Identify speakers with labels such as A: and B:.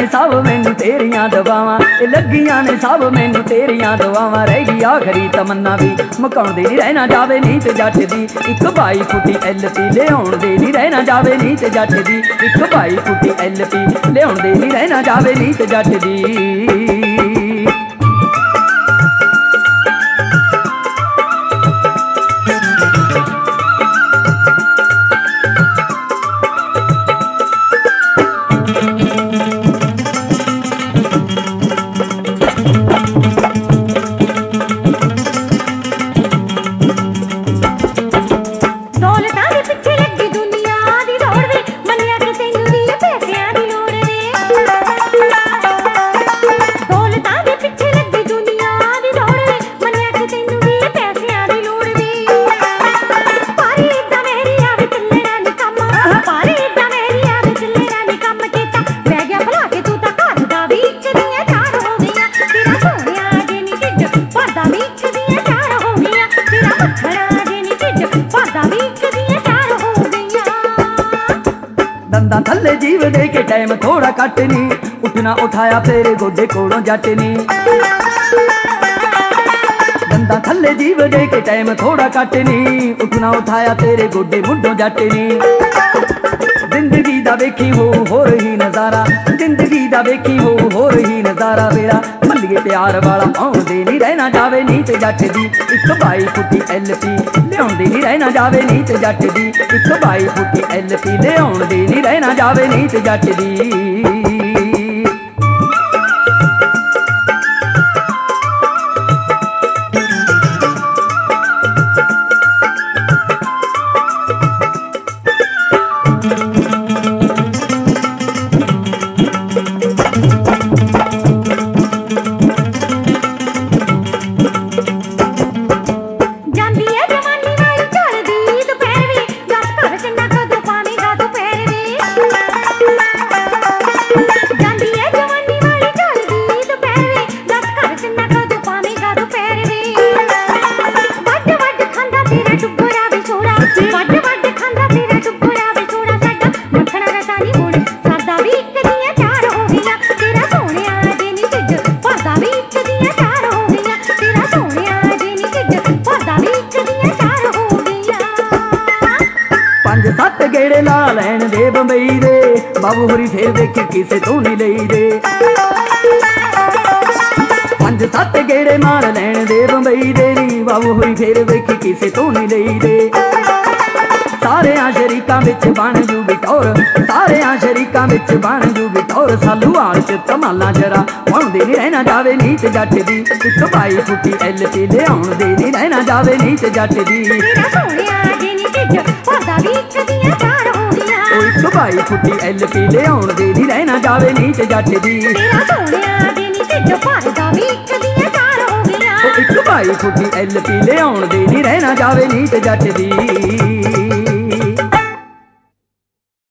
A: ने सब मैनू तेरियां दुआवां, लगियां ने सब मैनू तेरियां दुआवां। रह गई आखरी तमन्ना भी मुकाउंदे नी रहना जावे नीत जट दी। एक 22 फुटी LP लियाउण दे नी रहना जावे नीत जट दी। एक 22 फुटी LP लियाउण दे नी रहना जावे नीत जट दी। दंदा थले जीव दे के टाइम थोड़ा कट नी, उठना उठाया तेरे गोडे कोलों जट नी। दंदा थले जीव दे के टाइम थोड़ा कट नी, उठना उठाया तेरे गोडे मुड्डों जट नी। जिंदगी दा वेखी हो रही नजारा, जिंदगी दा वेखी हो रही नजारा। वेड़ा मल्लिए प्यार वाला आउंदे नी रहना जावे नीत जट दी। एक 22 फुटी LP लियाउंदे नी रहना जावे नीत जट दी। एक 22 फुटी LP लियाउंदे नी रहना जावे नीत जट दी। सत्त गेड़े ला लैन दे बंबई दे, बाबू होरी फिर देख किसे तो नहीं लई दे। 5-7 गेड़े मार लैन दे बंबई दे नी, बाबू होरी फिर देख किसे तो नहीं लई दे। सारे शरीकां विच बन जू बिटौर, सारे शरीकां विच बन जू बिटौर। सालू हाल च धमाला जरा पाउंदे नी रहना जावे नीत जट दी। एक 22 फुटी LP लियाउण दे नी रहना जावे नीत जट दी। 22 फुटी LP लियाउण दे नी रहना जावे नीत जट दी। 22 फुटी LP लियाउण दे नी रहना जावे नीत जट दी।